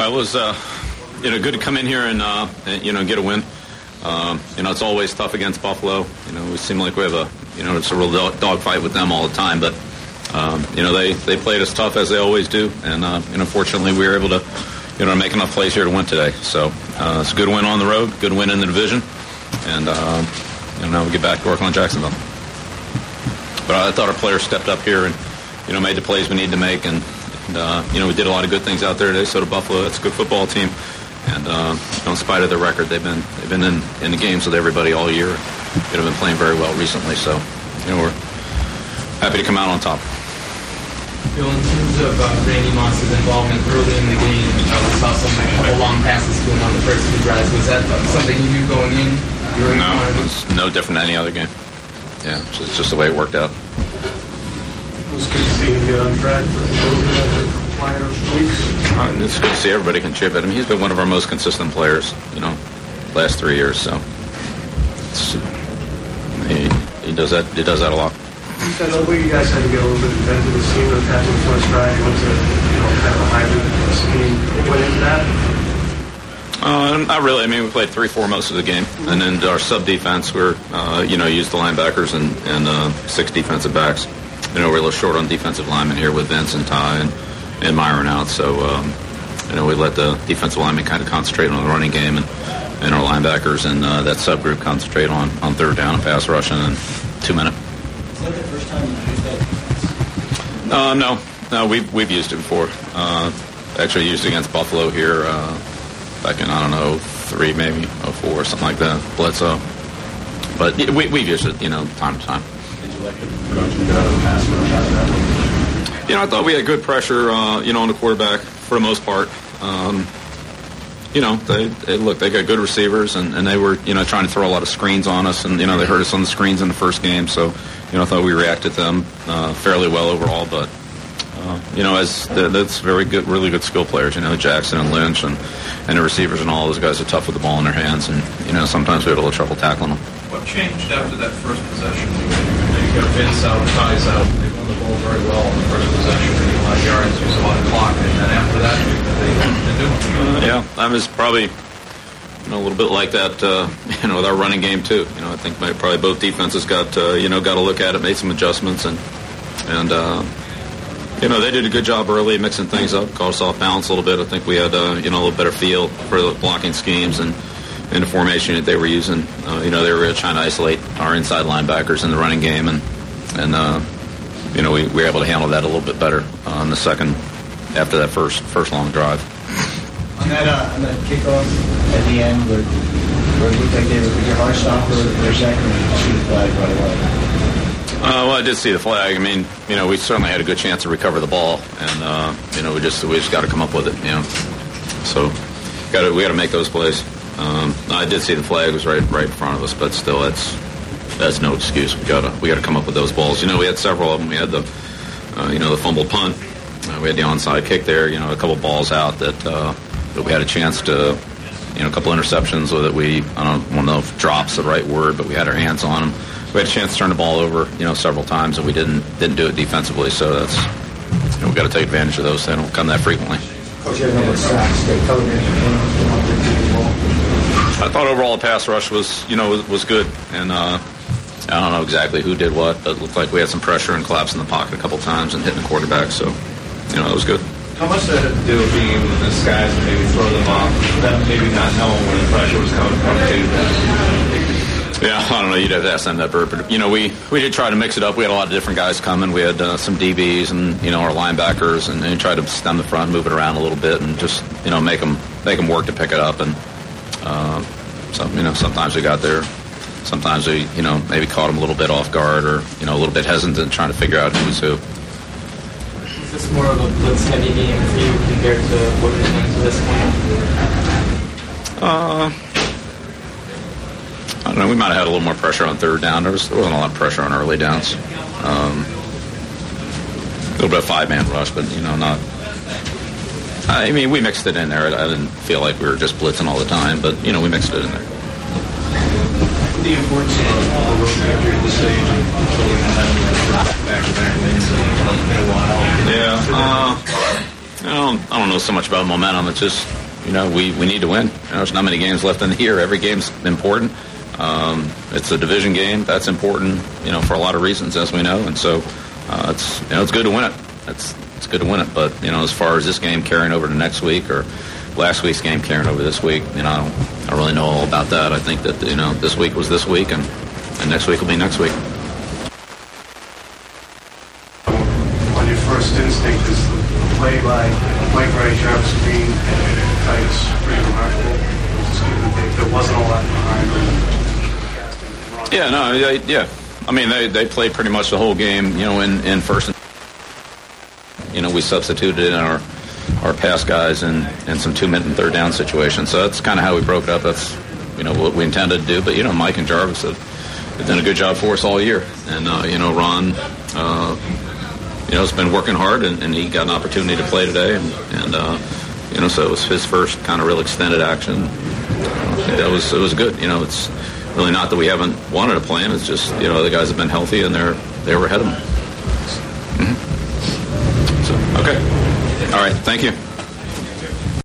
It was good to come in here and get a win. It's always tough against Buffalo. We seem like we have it's a real dogfight with them all the time. But they played us tough as they always do, and fortunately we were able to make enough plays here to win today. So it's a good win on the road, good win in the division, and now we get back to work on Jacksonville. But I thought our players stepped up here and made the plays we need to make, and we did a lot of good things out there today. So did Buffalo. It's a good football team, and in spite of their record, they've been in the games with everybody all year. They've been playing very well recently. So we're happy to come out on top. Bill, in terms of Randy Moss's involvement early in the game, we saw some long passes to him on the first few drives. Was that something you knew going in? No, it was no different than any other game. Yeah, it's just the way it worked out. It was good to see him get on track for the prior weeks. It's good to see everybody contribute. I mean, he's been one of our most consistent players, last 3 years. So he does that. He does that a lot. I know you guys had to get a little bit better to the scheme of catching the first drive. Went to kind of a hybrid scheme. Went into that. Not really. I mean, we played 3-4 most of the game, and then our sub defense, we're used the linebackers and 6 defensive backs. We're a little short on defensive linemen here with Vince and Ty and Myron out, so we let the defensive linemen kind of concentrate on the running game, and our linebackers and that subgroup concentrate on third down and pass rushing and 2-minute. Is that the first time you've used that? No, we've used it before. Actually used it against Buffalo here back in 03 maybe 04 something like that. Bledsoe, but we've used it time to time. Did you like the production out of the pass rush out of that one? I thought we had good pressure on the quarterback for the most part. They got good receivers, and they were trying to throw a lot of screens on us, and they hurt us on the screens in the first game. So I thought we reacted to them fairly well overall, but that's very good, really good skill players. Jackson and Lynch and the receivers and all those guys are tough with the ball in their hands, and sometimes we had a little trouble tackling them. What changed after that first possession? You got Vince out, Ty's out. They won the ball very well in the first possession. They a lot of yards, used a lot of clock, and then after that, they didn't do it. I was probably a little bit like that, with our running game too. I think probably both defenses got to look at it, made some adjustments, and they did a good job early mixing things up, caught us off balance a little bit. I think we had a little better feel for the blocking schemes and the formation that they were using. They were really trying to isolate our inside linebackers in the running game, and we were able to handle that a little bit better in the second after that first long drive. On that kickoff at the end, where it looked like was your heart stop for a second, and you see the flag right away? Well, I did see the flag. I mean, we certainly had a good chance to recover the ball, and we just got to come up with it. So we got to make those plays. I did see the flag; it was right in front of us, but still, that's no excuse. We got to come up with those balls. We had several of them. We had the fumbled punt. We had the onside kick there. A couple balls out that we had a chance to. A couple interceptions that I don't know if drop's the right word, but we had our hands on them. We had a chance to turn the ball over, several times, and we didn't do it defensively. So that's we've got to take advantage of those. They don't come that frequently. Coach, you had a number of sacks. They covered I thought overall the pass rush was good, and I don't know exactly who did what, but it looked like we had some pressure and collapsing the pocket a couple times and hitting the quarterback. So it was good. How much did it do with being able to disguise and maybe throw them off? That maybe not knowing where the pressure was coming from. Yeah, I don't know. You'd have to ask them that, Bert. But we did try to mix it up. We had a lot of different guys coming. We had some DBs and our linebackers, and tried to stem the front, move it around a little bit, and just make them work to pick it up. And sometimes we got there. Sometimes we maybe caught them a little bit off guard, or a little bit hesitant, trying to figure out who's who. Is this more of a blitz-heavy game for you compared to what you're doing to this point? I don't know. We might have had a little more pressure on third down. There wasn't a lot of pressure on early downs. A little bit of five-man rush, but not. I mean, we mixed it in there. I didn't feel like we were just blitzing all the time, but we mixed it in there. The importance of the road victory at this stage and back-to-back wins in a while. Yeah. I don't know so much about momentum. It's just, we need to win. There's not many games left in the year. Every game's important. It's a division game. That's important, for a lot of reasons, as we know. And so it's good to win it. It's good to win it. But, as far as this game carrying over to next week or last week's game carrying over this week, I don't really know all about that. I think that, this week was this week and next week will be next week. On your first instinct, is the play by Mike Wright, Jarvis Green, and Titus pretty remarkable? Just given there wasn't a lot behind them. Yeah, no, yeah. I mean, they played pretty much the whole game, in first. We substituted in our pass guys and some 2-minute and third down situations. So that's kind of how we broke it up. That's, what we intended to do. But, Mike and Jarvis have done a good job for us all year. And, Ron, has been working hard, and he got an opportunity to play today. And so it was his first kind of real extended action. I think it was good. It's really not that we haven't wanted to play him. It's just, the guys have been healthy, and they were ahead of him. Mm-hmm. So, okay. All right. Thank you.